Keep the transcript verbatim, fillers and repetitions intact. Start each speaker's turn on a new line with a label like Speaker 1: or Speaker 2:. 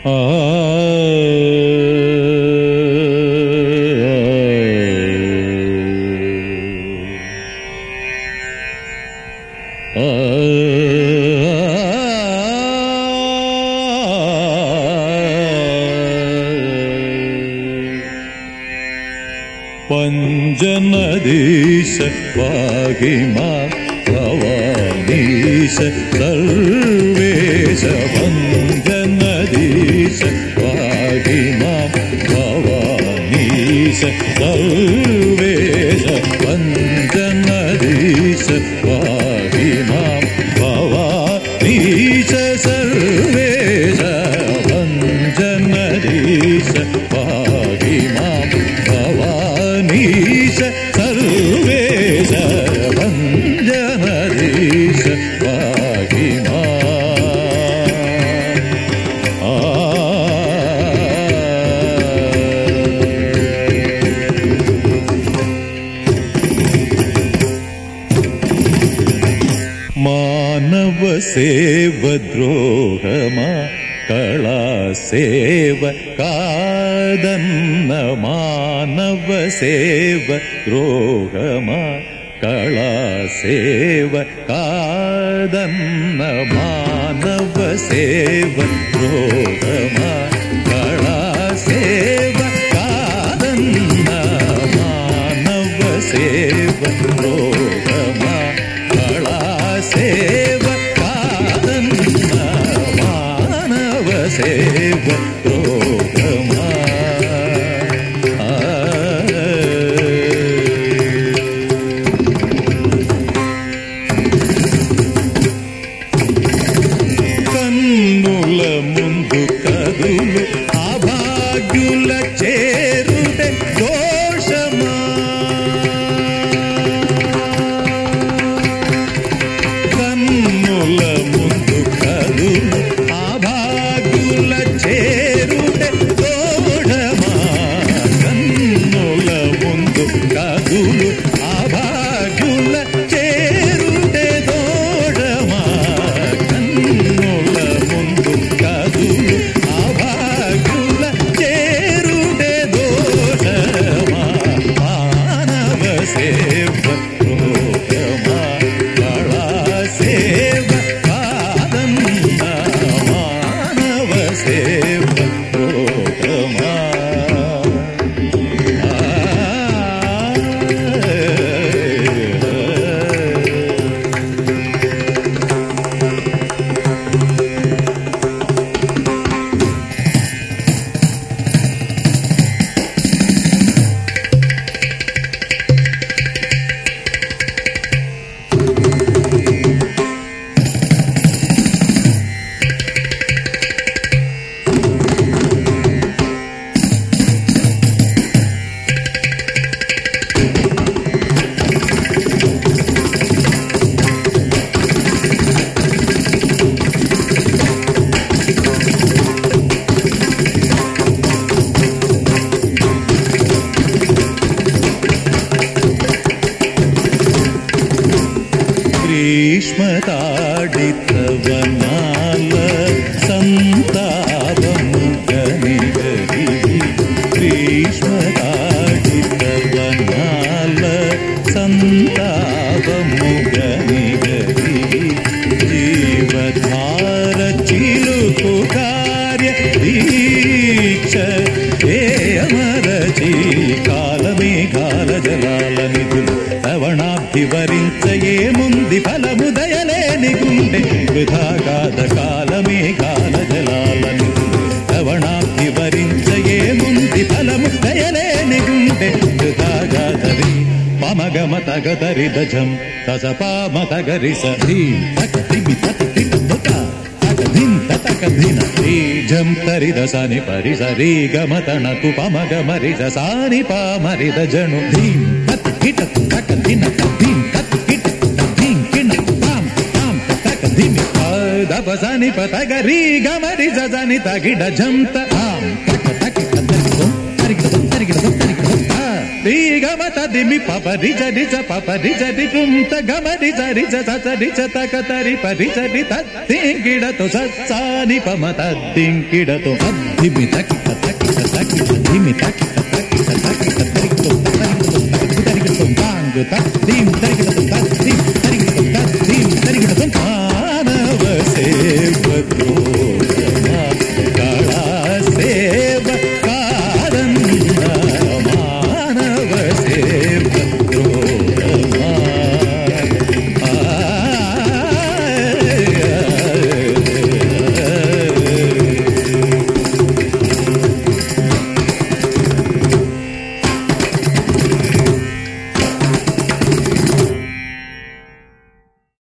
Speaker 1: పంజనదీశ వాగిమా భవానీశ సర్వేశ పంజనదీశ వాగిమా భవానీశ సర్వేశ పంజనదీశ వాగిమా భవానీశ సర్వేశ పంజనదీశ వాగిమా భవానీశ సర్వేశ పంజనదీశ వాగిమా మానవ సేవ ద్రోహమా కళా సేవ కాదన్న మానవ సేవ ద్రోహమా కళా సేవ కాదన్న మానవ సేవ ద్రోహమా కళా సేవ కాదన్న మానవ సేవ ద్రోహమా కళా సేవ కాదన్న మానవ సేవ ద్రోహమా కన్నుల ముందు కదులు అభాగ్యుల చేరుటే దోషమా కన్నుల ముందు కదులు అభాగ్యుల చేరుటే దోషమా కన్నుల ముందు కదులు అభాగ్యుల చేరుటే దోషమా కన్నుల ముందు కదులు అభాగ్యుల చేరుటే దోషమా మానవ సేవ ద్రోహమా కళా సేవ కాదన్న మానవ సేవ ద్రోహమా గ్రీష్మతాడితవనాల సంతాపము గనిగరి గ్రీష్మతాడితవనాల సంతాపము గనిగరి జీవధార చిలుకు కార్య దీక్ష ఏ అమరచి కాలమేఘాల జలాల నిధులు శ్రవణాభివరించయేముంది ఫలము దయలేని గుండె వృధాగాధ కాలమేఘాల జలాల నిధులు శ్రవణాభివరించయేముంది ఫలము దయలేని గుండె వృధాగాధరి పమగమ తగదరి దజం తస పామ తగరి సీ తక్తిమి తక్తి జం తరిద సని పరి సరి గమ తనకు పమగ మరిద సాని పామరిద జను ధీం తత్ కిట తక దిన ధీం తత్ కిట ధీం కిన తాం తాం తక ధిమి దప సని పతగ రీ గమరి జని తగిడ జం తాం తక తక తరిగిద తరిగిద తరిగిద తరిగిద రీ గమ తదిమి పపరి జరి జ పపరి జరి కుంత గమరి జరి జ సరి జ తక తరి పరి జరి తద్దింకిడతో సత్సాని పమ తద్దింకిడతో అద్దిమి తకి తకి తకి తదిమి తకి తకి తకి తకి తకి తకి తకి తకి తకి తాంగు తద్దిం తకి